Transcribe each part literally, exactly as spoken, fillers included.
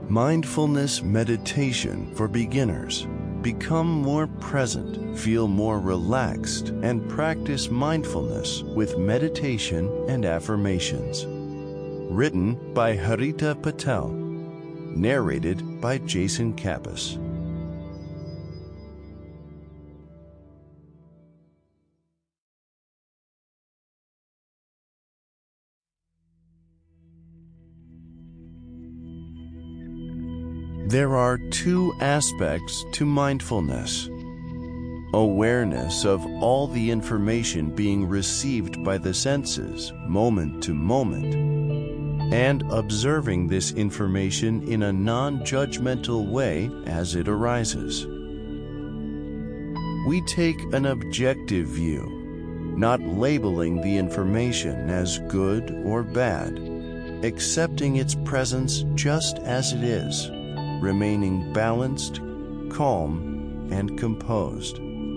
Mindfulness meditation for beginners. Become more present, feel more relaxed, and practice mindfulness with meditation and affirmations. Written by Harita Patel. Narrated by Jason Kappas. There are two aspects to mindfulness: awareness of all the information being received by the senses moment to moment, and observing this information in a non-judgmental way as it arises. We take an objective view, not labeling the information as good or bad, accepting its presence just as it is, remaining balanced, calm, and composed.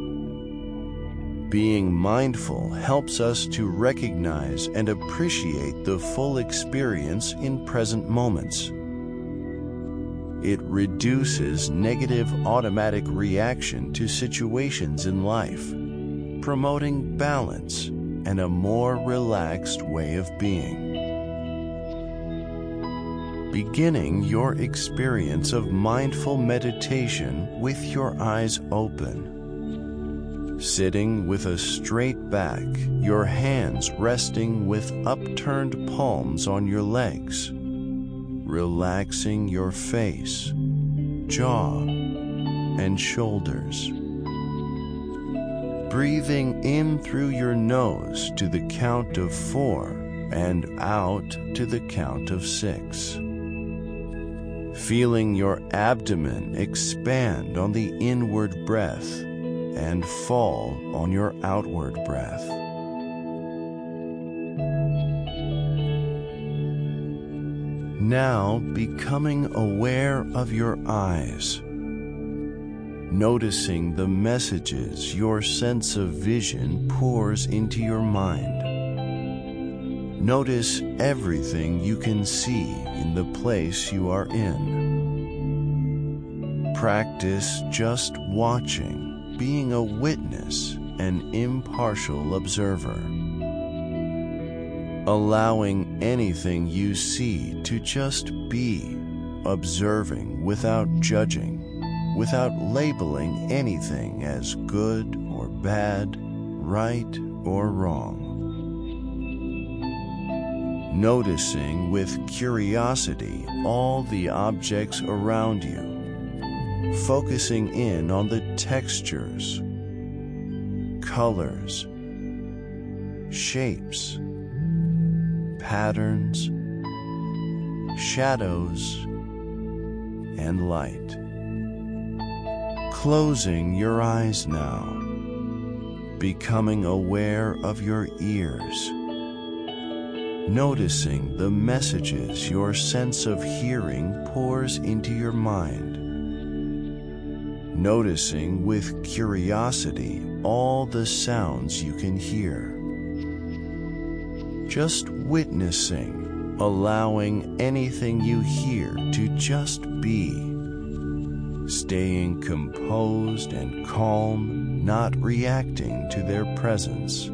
Being mindful helps us to recognize and appreciate the full experience in present moments. It reduces negative automatic reaction to situations in life, promoting balance and a more relaxed way of being. Beginning your experience of mindful meditation with your eyes open. Sitting with a straight back, your hands resting with upturned palms on your legs. Relaxing your face, jaw, and shoulders. Breathing in through your nose to the count of four and out to the count of six. Feeling your abdomen expand on the inward breath and fall on your outward breath. Now becoming aware of your eyes, noticing the messages your sense of vision pours into your mind. Notice everything you can see in the place you are in. Practice just watching, being a witness, an impartial observer. Allowing anything you see to just be, observing without judging, without labeling anything as good or bad, right or wrong. Noticing with curiosity all the objects around you, focusing in on the textures, colors, shapes, patterns, shadows, and light. Closing your eyes now, becoming aware of your ears. Noticing the messages your sense of hearing pours into your mind. Noticing with curiosity all the sounds you can hear. Just witnessing, allowing anything you hear to just be. Staying composed and calm, not reacting to their presence.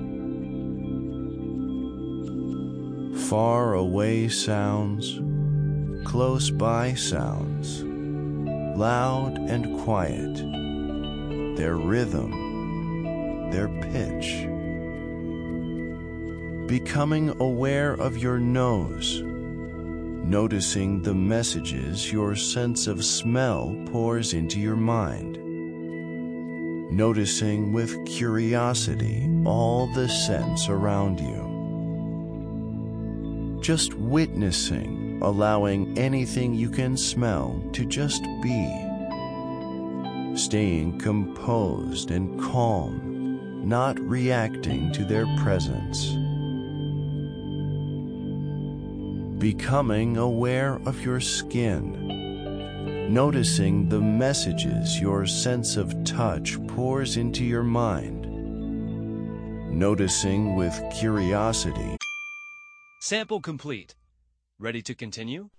Far away sounds, close by sounds, loud and quiet, their rhythm, their pitch. Becoming aware of your nose, noticing the messages your sense of smell pours into your mind. Noticing with curiosity all the scents around you. Just witnessing, allowing anything you can smell to just be. Staying composed and calm, not reacting to their presence. Becoming aware of your skin. Noticing the messages your sense of touch pours into your mind. Noticing with curiosity. Sample complete. Ready to continue?